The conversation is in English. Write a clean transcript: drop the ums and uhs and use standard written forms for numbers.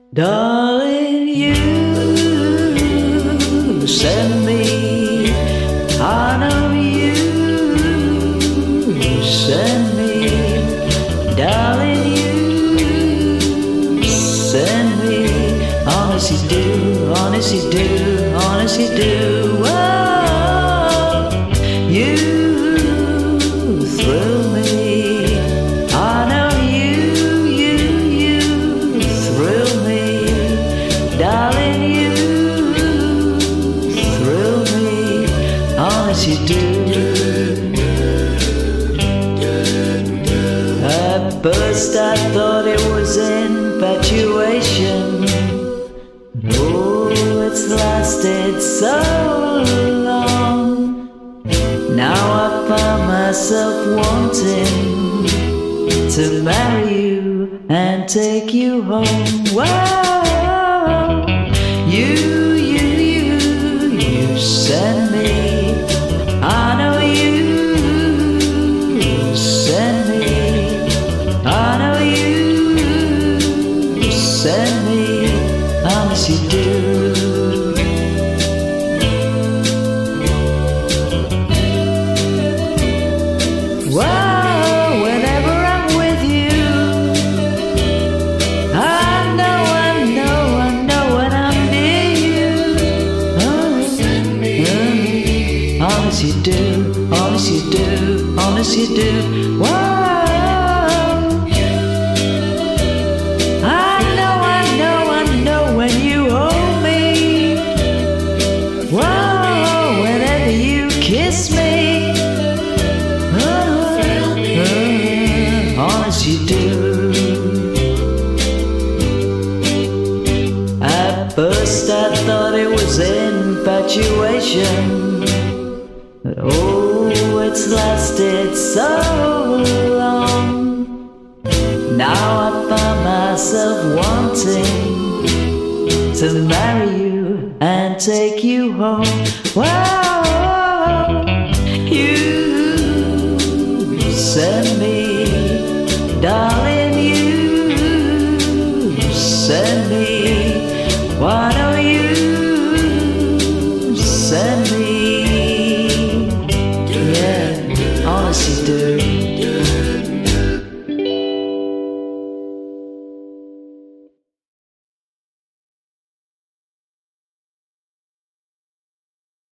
Darling, you send me. I know you send me. Darling, you send me. Honest you do, honest you do, honest you do. Oh, you thrill me. I know you thrill me. Darling, you thrill me. Honest you do. At first I thought it was infatuation. Oh, it's lasted so long. Now I find myself wanting to marry you and take you home. Wow, you send me. I know you send me. I know you send me. Honest you do. Wow, whenever I'm with you, I know when I'm near you. Honest you do, honest you do, honest you do. Wow. When you hold me, whoa, whenever you kiss me, honest you do. At first I thought it was infatuation, but oh, it's lasted so long. Now I find myself wanting to marry you and take you home. Wow.